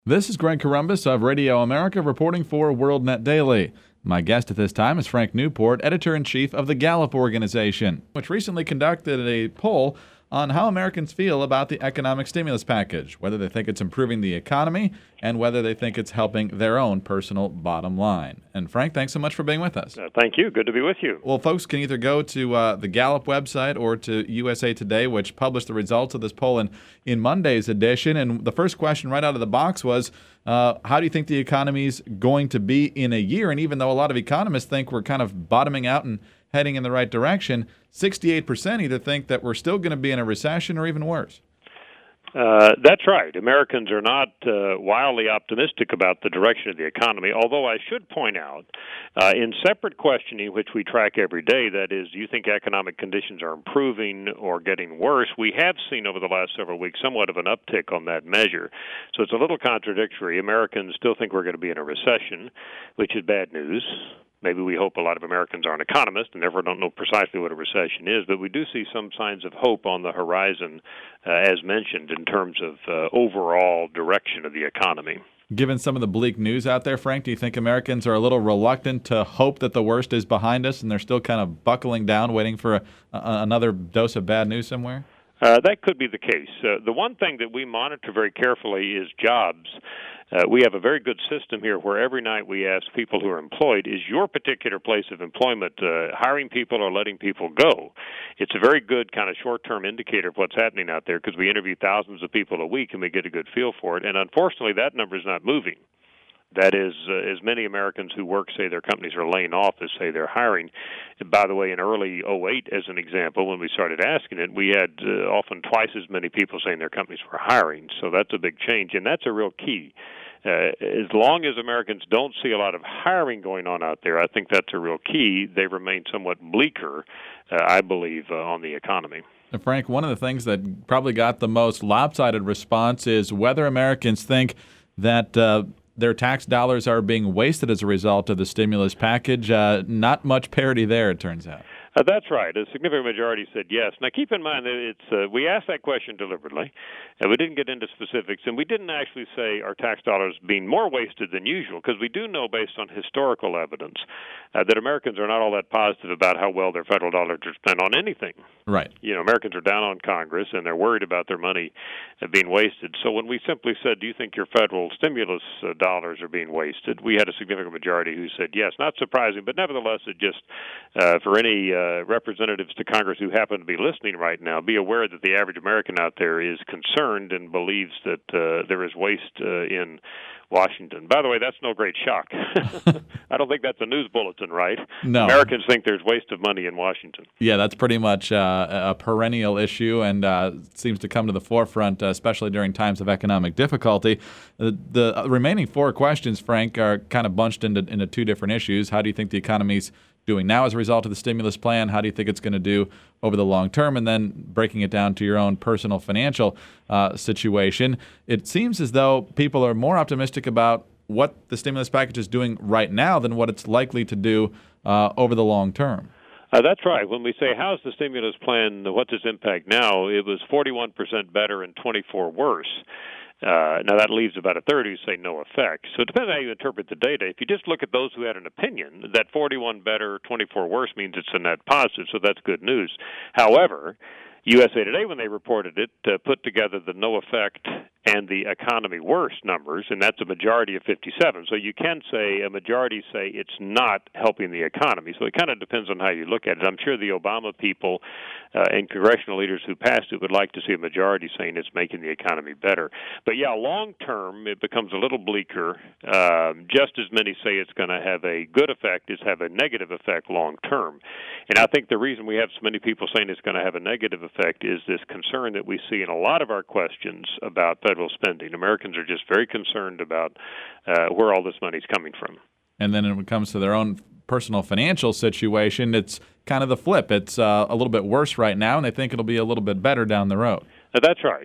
This is Greg Corombos of Radio America reporting for WorldNet Daily. My guest at this time is Frank Newport, editor-in-chief of the Gallup organization, which recently conducted a poll on how Americans feel about the economic stimulus package, whether they think it's improving the economy and whether they think it's helping their own personal bottom line. And Frank, thanks so much for being with us. Thank you. Good to be with you. Well, folks can either go to the Gallup website or to USA Today, which published the results of this poll in Monday's edition. And the first question right out of the box was, how do you think the economy's going to be in a year? And even though a lot of economists think we're kind of bottoming out and heading in the right direction, 68% either think that we're still going to be in a recession or even worse. That's right. Americans are not wildly optimistic about the direction of the economy, although I should point out, in separate questioning, which we track every day, that is, do you think economic conditions are improving or getting worse, we have seen over the last several weeks somewhat of an uptick on that measure. So it's a little contradictory. Americans still think we're going to be in a recession, which is bad news. Maybe we hope a lot of Americans aren't economists and therefore don't know precisely what a recession is, but we do see some signs of hope on the horizon, as mentioned, in terms of overall direction of the economy. Given some of the bleak news out there, Frank, do you think Americans are a little reluctant to hope that the worst is behind us and they're still kind of buckling down, waiting for another dose of bad news somewhere? That could be the case. The one thing that we monitor very carefully is jobs. We have a very good system here where every night we ask people who are employed, is your particular place of employment hiring people or letting people go? It's a very good kind of short-term indicator of what's happening out there because we interview thousands of people a week and we get a good feel for it. And unfortunately, that number is not moving. That is, as many Americans who work say their companies are laying off as say they're hiring. And by the way, in early '08, as an example, when we started asking it, we had often twice as many people saying their companies were hiring. So that's a big change, and that's a real key. As long as Americans don't see a lot of hiring going on out there, I think that's a real key. They remain somewhat bleaker, I believe, on the economy. Frank, one of the things that probably got the most lopsided response is whether Americans think that their tax dollars are being wasted as a result of the stimulus package. Not much parity there, it turns out. That's right. A significant majority said yes. Now, keep in mind that we asked that question deliberately, and we didn't get into specifics, and we didn't actually say our tax dollars being more wasted than usual, because we do know, based on historical evidence, that Americans are not all that positive about how well their federal dollars are spent on anything. Right. You know, Americans are down on Congress, and they're worried about their money being wasted. So when we simply said, do you think your federal stimulus dollars are being wasted, we had a significant majority who said yes. Not surprising, but nevertheless, it just, for any representatives to Congress who happen to be listening right now, be aware that the average American out there is concerned and believes that there is waste in Washington. By the way, that's no great shock. I don't think that's a news bulletin, right? No. Americans think there's waste of money in Washington. Yeah, that's pretty much a perennial issue and seems to come to the forefront, especially during times of economic difficulty. The remaining four questions, Frank, are kind of bunched into two different issues. How do you think the economy's doing now as a result of the stimulus plan? How do you think it's going to do over the long term? And then breaking it down to your own personal financial situation, it seems as though people are more optimistic about what the stimulus package is doing right now than what it's likely to do over the long term. That's right. When we say, how's the stimulus plan, what's its impact now, it was 41% better and 24% worse. Now, that leaves about a third who say no effect. So it depends on how you interpret the data. If you just look at those who had an opinion, that 41 better, 24 worse means it's a net positive, so that's good news. However, USA Today, when they reported it, put together the no effect and the economy worse numbers, and that's a majority of 57. So you can say a majority say it's not helping the economy. So it kind of depends on how you look at it. I'm sure the Obama people and congressional leaders who passed it would like to see a majority saying it's making the economy better. But yeah, long term, it becomes a little bleaker. Just as many say it's going to have a good effect as have a negative effect long term. And I think the reason we have so many people saying it's going to have a negative effect is this concern that we see in a lot of our questions about federal spending. Americans are just very concerned about where all this money is coming from. And then when it comes to their own personal financial situation, it's kind of the flip. It's a little bit worse right now, and they think it'll be a little bit better down the road. That's right.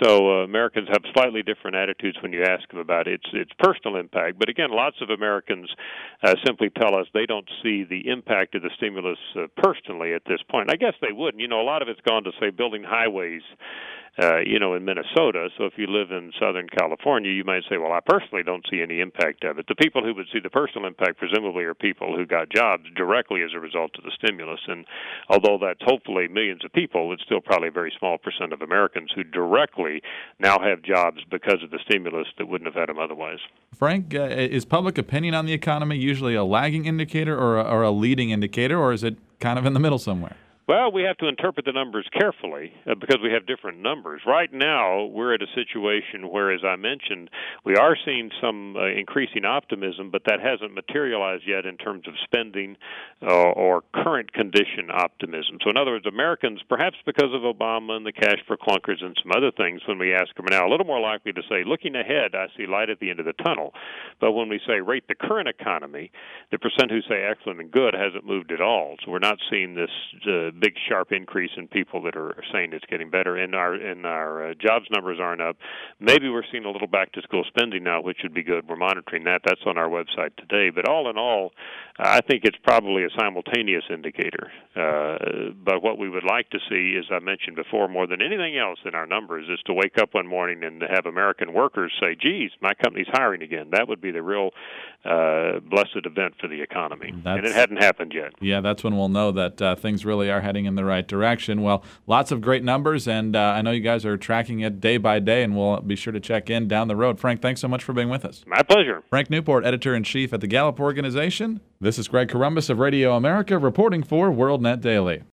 So Americans have slightly different attitudes when you ask them about its personal impact. But again, lots of Americans simply tell us they don't see the impact of the stimulus personally at this point. I guess they wouldn't. A lot of it's gone to, say, building highways, in Minnesota. So if you live in Southern California, you might say, well, I personally don't see any impact of it. The people who would see the personal impact presumably are people who got jobs directly as a result of the stimulus. And although that's hopefully millions of people, it's still probably a very small percent of Americans who directly now have jobs because of the stimulus that wouldn't have had them otherwise. Frank, is public opinion on the economy usually a lagging indicator or a leading indicator, or is it kind of in the middle somewhere? Well, we have to interpret the numbers carefully because we have different numbers. Right now, we're at a situation where, as I mentioned, we are seeing some increasing optimism, but that hasn't materialized yet in terms of spending or current condition optimism. So, in other words, Americans, perhaps because of Obama and the cash for clunkers and some other things, when we ask them now, a little more likely to say, looking ahead, I see light at the end of the tunnel. But when we say rate the current economy, the percent who say excellent and good hasn't moved at all. So we're not seeing this big sharp increase in people that are saying it's getting better, and our jobs numbers aren't up. Maybe we're seeing a little back to school spending now, which would be good. We're monitoring that. That's on our website today. But all in all, I think it's probably a simultaneous indicator. But what we would like to see, as I mentioned before, more than anything else in our numbers, is to wake up one morning and to have American workers say, geez, my company's hiring again. That would be the real blessed event for the economy. And it hadn't happened yet. Yeah, that's when we'll know that things really are heading in the right direction. Well, lots of great numbers, and I know you guys are tracking it day by day, and we'll be sure to check in down the road. Frank, thanks so much for being with us. My pleasure. Frank Newport, Editor-in-Chief at the Gallup Organization. This is Greg Corombos of Radio America reporting for WorldNet Daily.